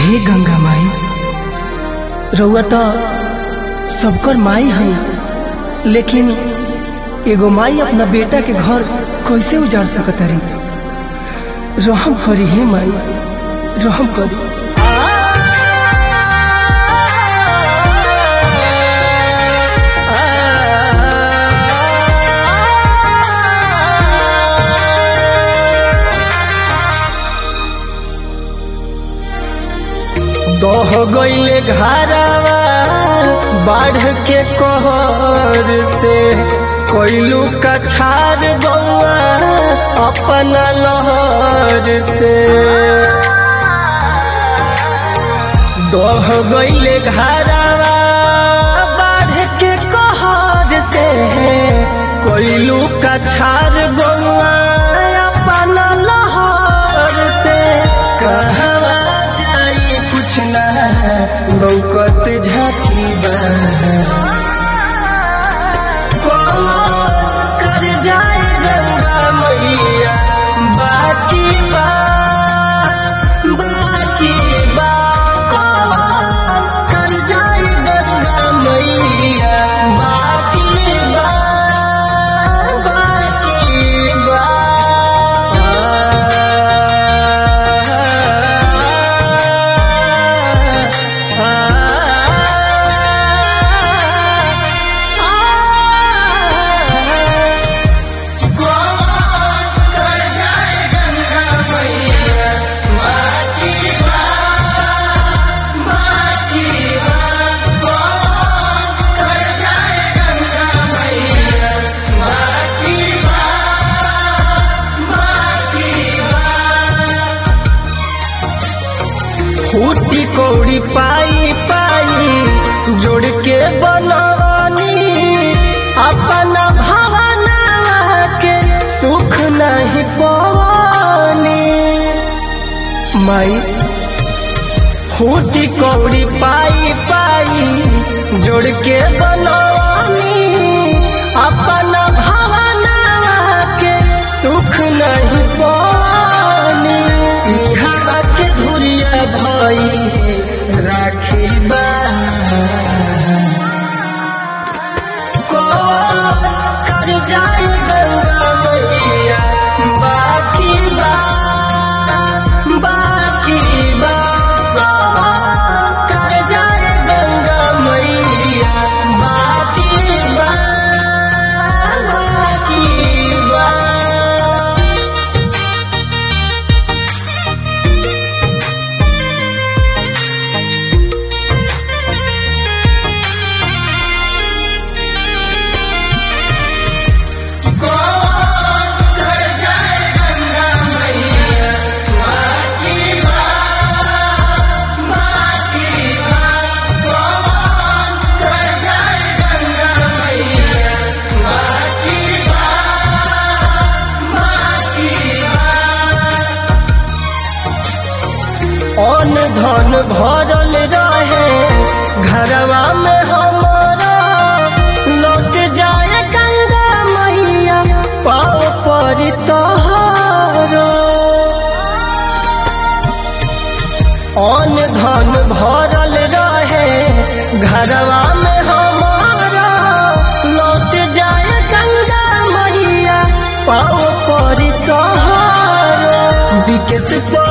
हे गंगा माई, रउआ तो सबकर माई है, लेकिन एगो माई अपना बेटा के घर कैसे उजाड़ सकतारी। रहम करी हे माई, रहम करी। दह गईले घरवा बाढ़ के कहर से, कोइलू कछार गौआ अपना लहर से। दह गईले घरवा बाढ़ के कहर से, कोइलू कछार गौआ अपना लहर से। कहवा कुछ ना लौकत झाकी बा, कर जाए गंगा मैया बाकी बा, बाकी बा। कर जाए गंगा मैया बाकी बा, बाकी बा। फूटी कौड़ी पाई पाई जोड़ के बनवानी, अपना भावना के सुख नहीं पवानी। माई फूटी कौड़ी पाई पाई जोड़ के बनवानी, अपना भावना के सुख नहीं पवानी। यहाँ के धुरिया भाई राखी बा, कर जाए गंगा मैया बाकी बा, बाकी बा। कर जाए गंगा मैया बाकी बा, बाकी बा। अन्न धन भरल रहे घरवा में हमारा, लौट जाए गंगा मैया पाँव पर तोहरा। अन्न धन भरल रहे घरवा में हमारा, लौट जाए गंगा मैया पाँव पर तोहरा। विकेश